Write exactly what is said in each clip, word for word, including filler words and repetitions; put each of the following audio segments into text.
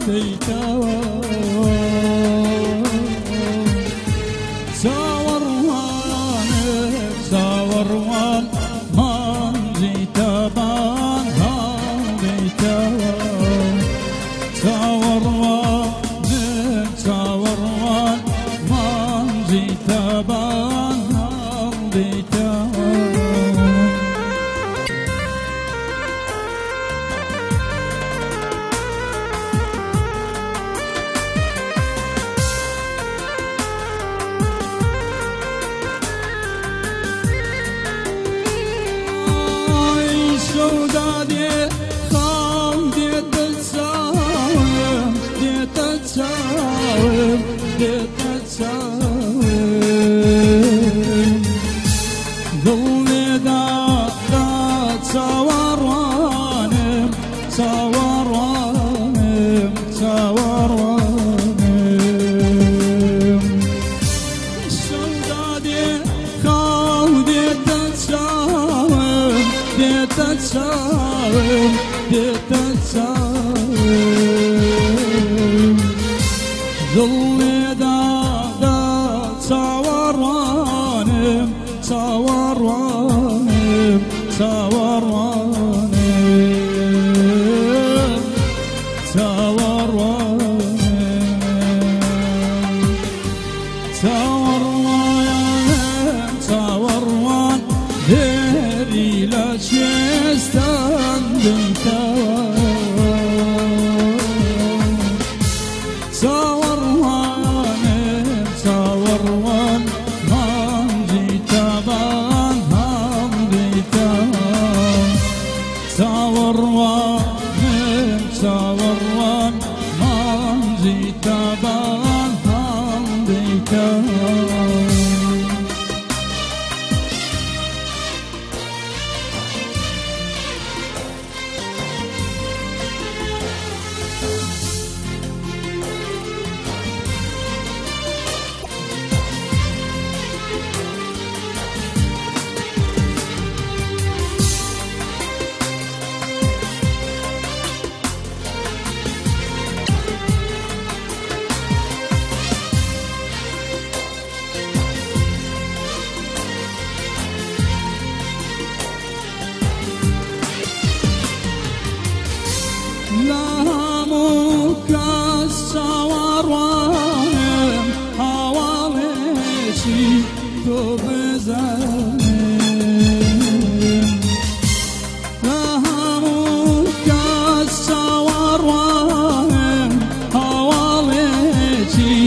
ديتوا ساوروان ساوروان من جيتبان هاو ديتوا ساوروان ساوروان من جيتبان هاو ديتوا شودادي خام ديت تساوم ديت تساوم ديت تساوم ظلمي دا دا تصورانم تصورانم تصورانم شودادي خام ديت تساوم ديت تساوم ديت تساوم ظلمي دا دا تصورانم تصورانم تصورانم تصورانم تصورانم تصوران ديري لا شيستان ديتوا تصوران تصوران من جيتبان هم ديتوا تصوران تصوران من جيتبان هم ديتوا لاموك السوارم حواليشي تبزانم لاموك السوارم حواليشي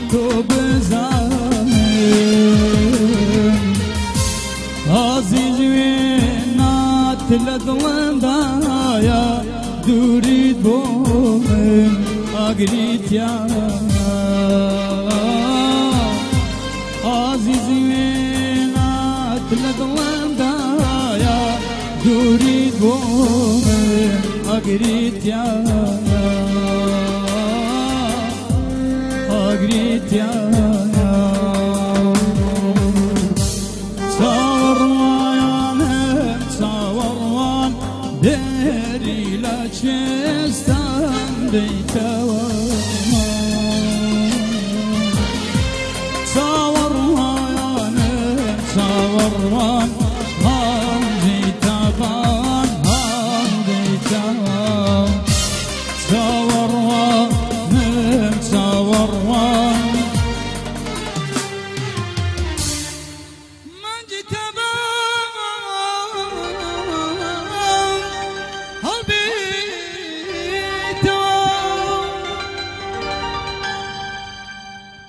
تبزانم عزيز وينات لدوندايا دورید بومن آگریتیا عزیزی وینات لدوندایا دورید بومن آگریتیا آگریتیا ساوروانم ساوروان ديري لا شيستان ديتوا صوران صوران